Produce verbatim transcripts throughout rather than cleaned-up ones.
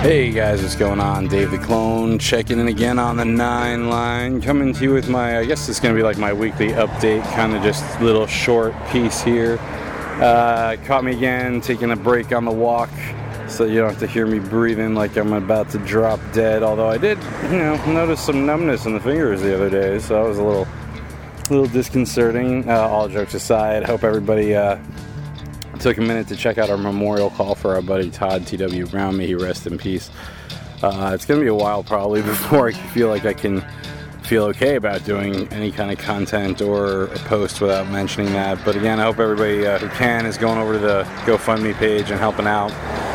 Hey guys, what's going on? Dave the Clone checking in again on the Nine Line, coming to you with my, I guess it's going to be like my weekly update, kind of just little short piece here. Uh, caught me again taking a break on the walk, so you don't have to hear me breathing like I'm about to drop dead, although I did, you know, notice some numbness in the fingers the other day, so that was a little, little disconcerting. Uh, all jokes aside, hope everybody uh, took a minute to check out our memorial call for our buddy Todd T W Brown. May he rest in peace. Uh, it's going to be a while probably before I feel like I can feel okay about doing any kind of content or a post without mentioning that. But again, I hope everybody uh, who can is going over to the GoFundMe page and helping out.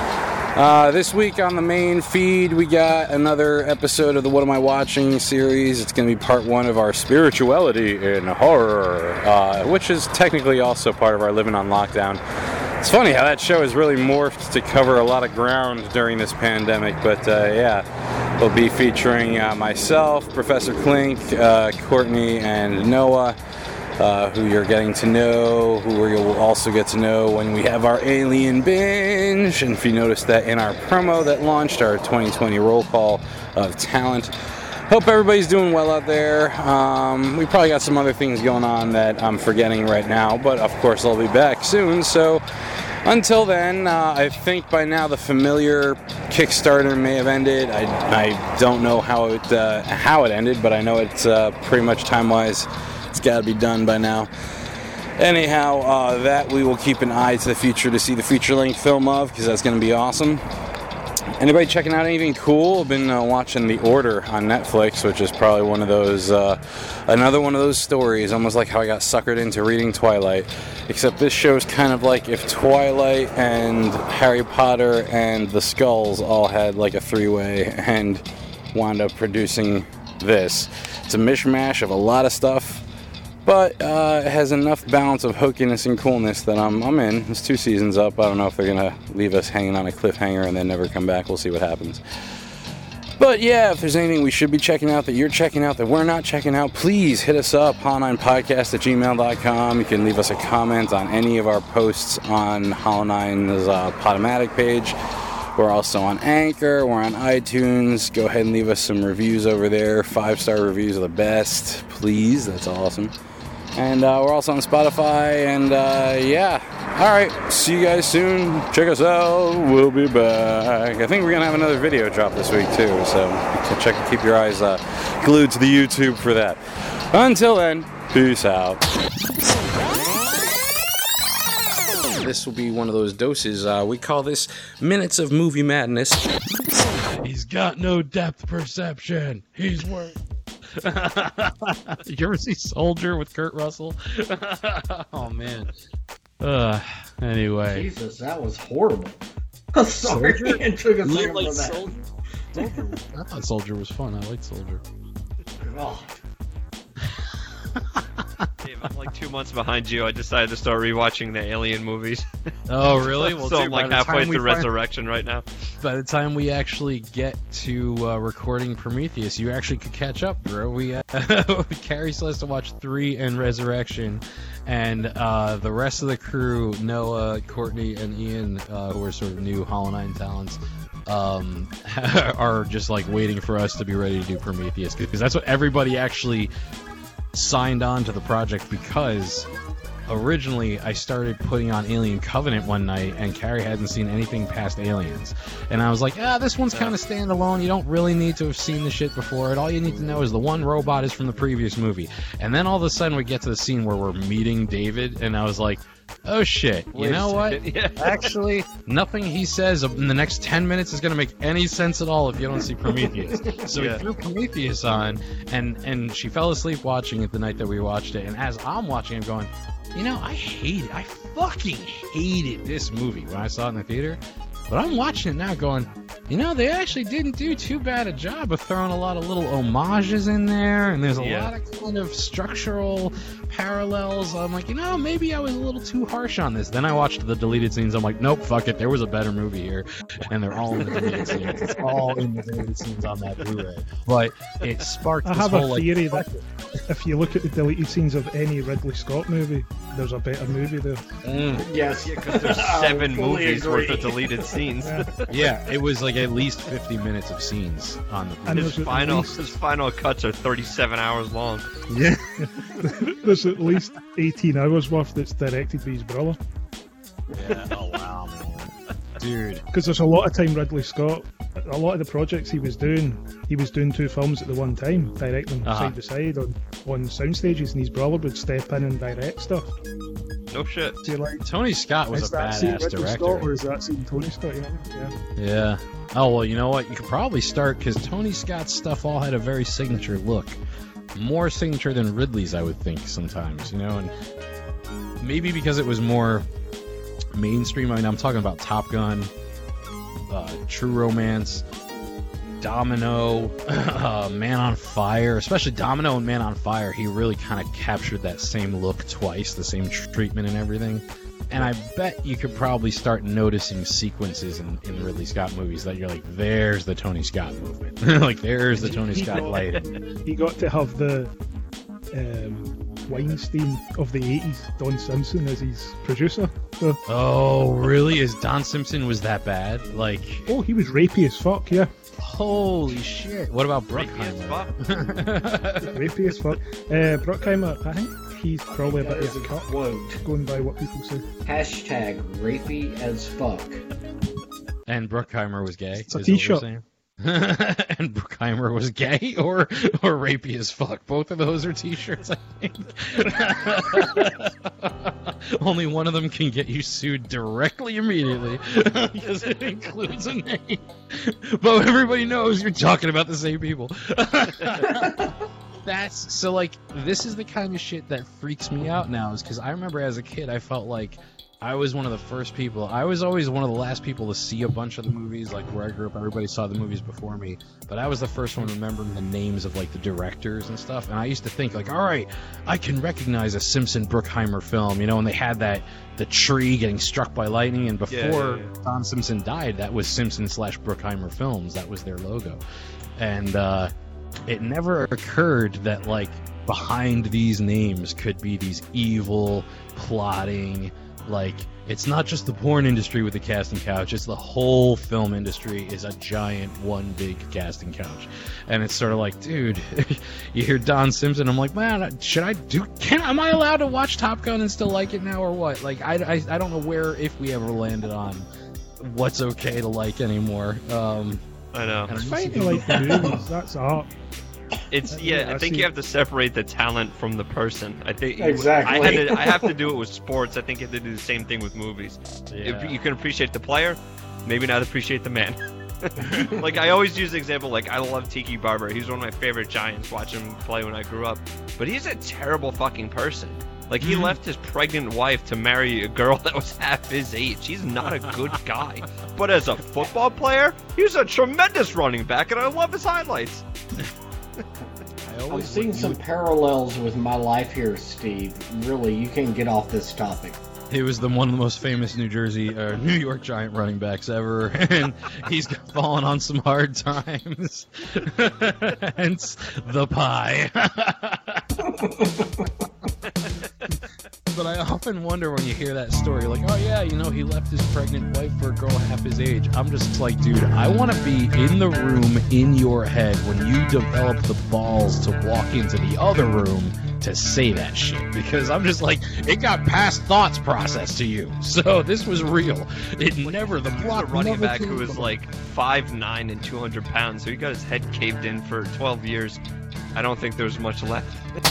Uh, this week on the main feed, we got another episode of the What Am I Watching series. It's going to be part one of our spirituality in horror, uh, which is technically also part of our Living on Lockdown. It's funny how that show has really morphed to cover a lot of ground during this pandemic, but uh, yeah, we'll be featuring uh, myself, Professor Clink, uh, Courtney, and Noah, uh, who you're getting to know, who you'll also get to know when we have our Alien Binge. And if you noticed that in our promo that launched, our twenty twenty roll call of talent. Hope everybody's doing well out there. Um, we probably got some other things going on that I'm forgetting right now, but of course I'll be back soon. So until then, uh, I think by now the familiar Kickstarter may have ended. I, I don't know how it uh, how it ended, but I know it's uh, pretty much time-wise. It's got to be done by now. Anyhow, uh, that we will keep an eye to the future to see the feature-length film of, because that's going to be awesome. Anybody checking out anything cool? I've been uh, watching The Order on Netflix, which is probably one of those, uh, another one of those stories, almost like how I got suckered into reading Twilight. Except this show is kind of like if Twilight and Harry Potter and The Skulls all had like a three-way and wound up producing this. It's a mishmash of a lot of stuff, but uh, it has enough balance of hookiness and coolness that I'm, I'm in. It's two seasons up. I don't know if they're going to leave us hanging on a cliffhanger and then never come back. We'll see what happens. But yeah, if there's anything we should be checking out that you're checking out that we're not checking out, please hit us up, hollow nine podcast at gmail dot com. You can leave us a comment on any of our posts on Hollow nine's uh, Podomatic page. We're also on Anchor. We're on iTunes. Go ahead and leave us some reviews over there. Five-star reviews are the best. Please, that's awesome. And uh, we're also on Spotify, and uh, yeah. All right, see you guys soon. Check us out. We'll be back. I think we're going to have another video drop this week, too, so check. Keep your eyes uh, glued to the YouTube for that. Until then, peace out. This will be one of those doses. Uh, we call this Minutes of Movie Madness. He's got no depth perception. He's worth... You ever see Soldier with Kurt Russell? Oh man. Uh, anyway. Jesus, that was horrible. Sorry, Soldier? it took a You second like for that. Soldier? Soldier? I thought Soldier was fun. I liked Soldier. Oh. Dave, I'm like two months behind you. I decided to start rewatching the Alien movies. Oh, really? Well, so dude, I'm like by the halfway time we through find- Resurrection right now. By the time we actually get to uh, recording Prometheus, you actually could catch up, bro. We uh, Carrie still has to watch three and Resurrection, and uh, the rest of the crew, Noah, Courtney, and Ian, uh, who are sort of new Hollow nine talents, um, are just like waiting for us to be ready to do Prometheus, because that's what everybody actually signed on to the project, because originally I started putting on Alien Covenant one night and Carrie hadn't seen anything past Aliens, and I was like, ah, this one's kind of standalone, you don't really need to have seen the shit before it, all you need to know is the one robot is from the previous movie. And then all of a sudden we get to the scene where we're meeting David, and I was like, oh shit, you Wait a know what? second. Yeah. Actually, nothing he says in the next ten minutes is going to make any sense at all if you don't see Prometheus. So Yeah. we threw Prometheus on, and, and she fell asleep watching it the night that we watched it. And as I'm watching it, going, you know, I hate it. I fucking hated this movie when I saw it in the theater. But I'm watching it now going, you know, they actually didn't do too bad a job of throwing a lot of little homages in there, and there's a Yeah. lot of kind of structural parallels. I'm like, you know, maybe I was a little too harsh on this. Then I watched the deleted scenes. I'm like, nope, fuck it. There was a better movie here, and they're all in the deleted scenes. It's all in the deleted scenes on that Blu-ray. But it sparked I this have whole a theory like, that if you look at the deleted scenes of any Ridley Scott movie, there's a better movie there. mm, Yes. Yeah, because there's I seven fully movies agree. worth of deleted scenes. scenes. Yeah. Yeah, it was like at least fifty minutes of scenes on the. And His there's at final least- his final cuts are thirty-seven hours long. Yeah. There's at least eighteen hours worth that's directed by his brother. Yeah. Oh wow, man. Dude. Because there's a lot of time Ridley Scott, a lot of the projects he was doing, he was doing two films at the one time, directing them Uh-huh. side by side on, on sound stages, and his brother would step in and direct stuff. No shit. So you're like, Tony Scott was is a that scene badass Ridley director. Scott or is that scene Tony Scott? You know? Yeah. Yeah. Oh, well, you know what? You could probably start because Tony Scott's stuff all had a very signature look. More signature than Ridley's, I would think, sometimes, you know? And maybe because it was more mainstream. I mean, I'm talking about Top Gun, uh, True Romance, Domino, uh, Man on Fire, especially Domino and Man on Fire. He really kind of captured that same look twice, the same tr- treatment and everything. And I bet you could probably start noticing sequences in, in Ridley Scott movies that you're like, there's the Tony Scott movement. Like, there's the Tony He Scott got- lighting. He got to have the um, Weinstein of the eighties, Don Simpson, as his producer. So, Oh, really? Is Don Simpson was that bad? Like, oh, he was rapey as fuck, yeah. holy shit. What about Rapey as Bruckheimer? Rapey as fuck. Uh, Bruckheimer, I think he's probably a That bit is of a a cut, quote. going by what people say. Hashtag rapey as fuck. And Bruckheimer was gay. It's a is what we're t-shirt. saying? And Bruckheimer was gay or or rapey as fuck. Both of those are t-shirts, I think. Only one of them can get you sued directly immediately because it includes a name. But everybody knows you're talking about the same people. That's so like this is the kind of shit that freaks me out now is because I remember as a kid I felt like I was one of the first people. I was always one of the last people to see a bunch of the movies. Like where I grew up, everybody saw the movies before me. But I was the first one remembering the names of like the directors and stuff. And I used to think like, all right, I can recognize a Simpson Bruckheimer film, you know. And they had that the tree getting struck by lightning. And before Yeah, yeah, yeah. Don Simpson died, that was Simpson slash Bruckheimer Films. That was their logo. And uh, it never occurred that like behind these names could be these evil, plotting. Like, it's not just the porn industry with the casting couch, it's the whole film industry is a giant one big casting couch. And it's sort of like, dude, you hear Don Simpson, I'm like, man, should I do, can, am I allowed to watch Top Gun and still like it now or what? Like, I, I, I don't know where, if we ever landed on what's okay to like anymore. Um, I know. and It's I'm fine just- to like the movies, that's art. It's Uh, yeah. yeah, I I think see. you have to separate the talent from the person. I think Exactly. I, had to, I have to do it with sports. I think you have to do the same thing with movies. Yeah. If you can appreciate the player, maybe not appreciate the man. Like I always use the example. Like I love Tiki Barber. He's one of my favorite Giants. Watch him play when I grew up. But he's a terrible fucking person. Like he left his pregnant wife to marry a girl that was half his age. He's not a good guy. But as a football player, he's a tremendous running back, and I love his highlights. I I'm always seeing look- some parallels with my life here, Steve. Really, you can get off this topic. He was the one of the most famous New Jersey, uh, New York Giant running backs ever, and he's fallen on some hard times. Hence the pie. But I often wonder when you hear that story, like, oh yeah, you know, he left his pregnant wife for a girl half his age. I'm just like, dude, I want to be in the room in your head when you develop the balls to walk into the other room to say that shit, because I'm just like, it got past thoughts processed to you, so this was real. It never the He was plot. a running never back came who was from- like five nine and two hundred pounds, so he got his head caved in for twelve years. I don't think there's much left.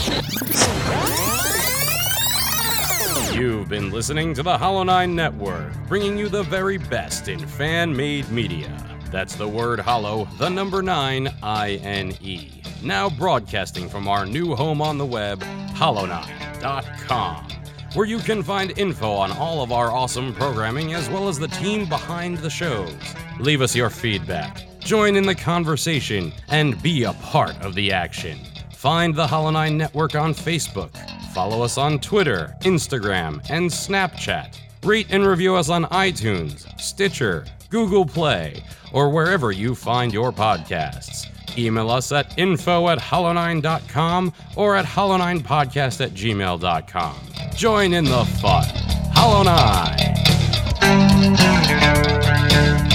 You've been listening to the Hollow Nine Network, bringing you the very best in fan-made media. That's the word hollow, the number nine, I N E. Now broadcasting from our new home on the web, hollow nine dot com, where you can find info on all of our awesome programming as well as the team behind the shows. Leave us your feedback, join in the conversation, and be a part of the action. Find the Hollow Nine Network on Facebook. Follow us on Twitter, Instagram, and Snapchat. Rate and review us on iTunes, Stitcher, Google Play, or wherever you find your podcasts. Email us at info at hollow nine dot com or at hollow nine podcast at gmail dot com. Join in the fun. Hollow Nine!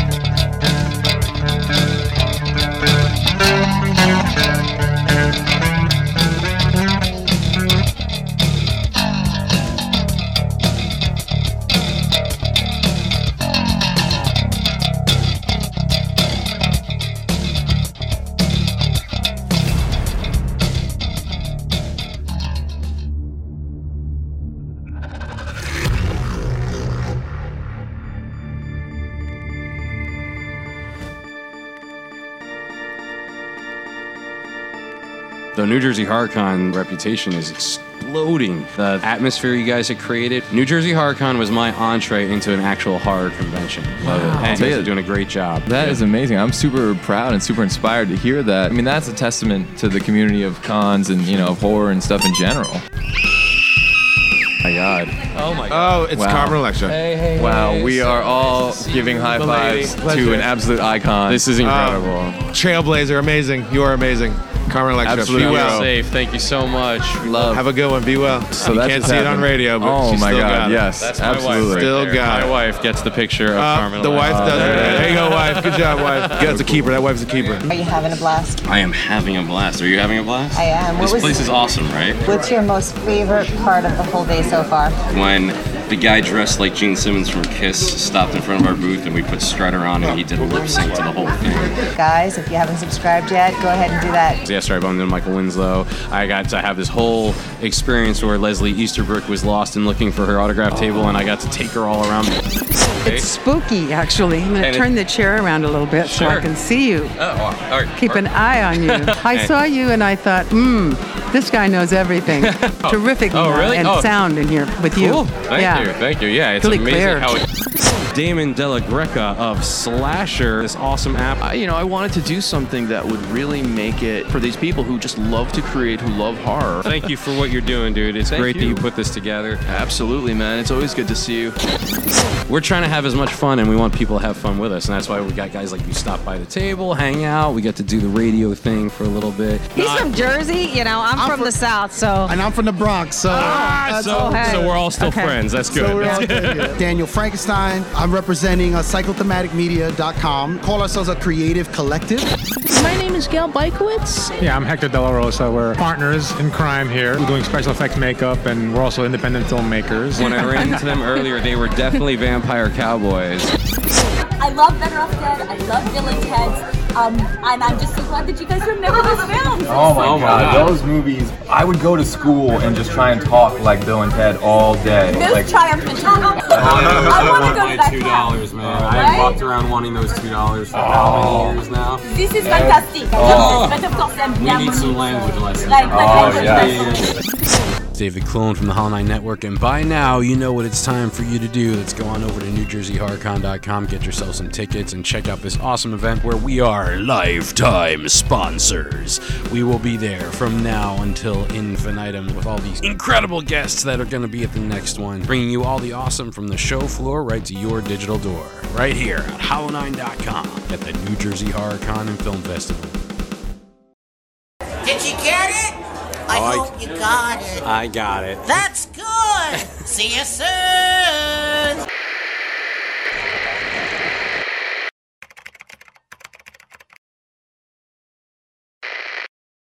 The New Jersey HorrorCon reputation is exploding. The atmosphere you guys have created. New Jersey HorrorCon was my entree into an actual horror convention. Love it. And you guys are doing a great job. That is amazing. I'm super proud and super inspired to hear that. I mean, that's a testament to the community of cons and, you know, of horror and stuff in general. My God. Oh my God. Oh, it's Wow. Carmen Electra. Hey, hey, Wow, hey, we so are all nice to see giving you. high The fives lady. to Pleasure. an absolute icon. This is incredible. Um, Trailblazer, amazing. You are amazing. Carmen Electra, Absolute be hero. well. Safe. Thank you so much. Love. Have a good one. Be well. So you that can't just see it on happened. radio, but Oh she my still God, got it. yes, That's my absolutely. wife right Still there. got My it. wife gets the picture of Uh, Carmen. the wife Electra. does it. there it There you go, wife. Good job, wife. That's a keeper. That wife's a keeper. Are you having a blast? I am having a blast. Are you having a blast? I am. What This was- place is awesome, right? What's your most favorite part of the whole day so far? When the guy dressed like Gene Simmons from Kiss stopped in front of our booth and we put Strutter on and he did a lip sync to the whole thing. Guys, if you haven't subscribed yet, go ahead and do that. Yeah, sorry, bumped into Michael Winslow. I got to have this whole experience where Leslie Easterbrook was lost and looking for her autograph table, and I got to take her all around. It's spooky, actually. I'm going And to it- turn the chair around a little bit so I Sure. can see you. Oh, wow. All right. Keep an eye on you. I saw you and I thought, hmm, this guy knows everything. Terrific Oh, uh, really? and Oh. sound in here with you. Cool. Thank yeah. you. Thank you. Yeah, it's Really amazing clear. how it... Damon Della Greca of Slasher, this awesome app. I, you know, I wanted to do something that would really make it for these people who just love to create, who love horror. Thank you for what you're doing, dude. It's Thank great that you. you put this together. Absolutely, man. It's always good to see you. We're trying to have as much fun, and we want people to have fun with us, and that's why we got guys like you stop by the table, hang out. We get to do the radio thing for a little bit. He's from Jersey, you know, I'm, from, the South, so. And I'm from the Bronx, so. Ah, so, oh, hey. so we're all still Okay. friends. That's good. So we're That's all good. good, yeah. Daniel Frankenstein. I'm representing uh, psychothematic media dot com. Call ourselves a creative collective. My name is Gail Bykowitz. Yeah, I'm Hector De La Rosa. We're partners in crime here. We're doing special effects makeup, and we're also independent filmmakers. When I ran into them earlier, they were definitely vampire cowboys. I love Better Off Dead. I love Bill and Ted. Um, and I'm just so glad that you guys remember those films. Oh my, god. those movies! I would go to school and just try and talk like Bill and Ted all day. Those Like, triumphant. I, I want to go to that two class. dollars, man. Right? I've walked around wanting those two dollars for how many years now? This is fantastic. Oh. But of course, I'm We need some language lessons. Like, like, Oh, like, yeah. David Clone from the Hollow Nine Network, and by now you know what it's time for you to do. Let's go on over to New Jersey Horror Con dot com, get yourself some tickets, and check out this awesome event where we are lifetime sponsors. We will be there from now until infinitum with all these incredible guests that are going to be at the next one, bringing you all the awesome from the show floor right to your digital door, right here at Hollow Nine dot com at the New Jersey Horror Con and Film Festival. Did you get it? I Oh, I- hope you got it. I got it. That's good. See you soon.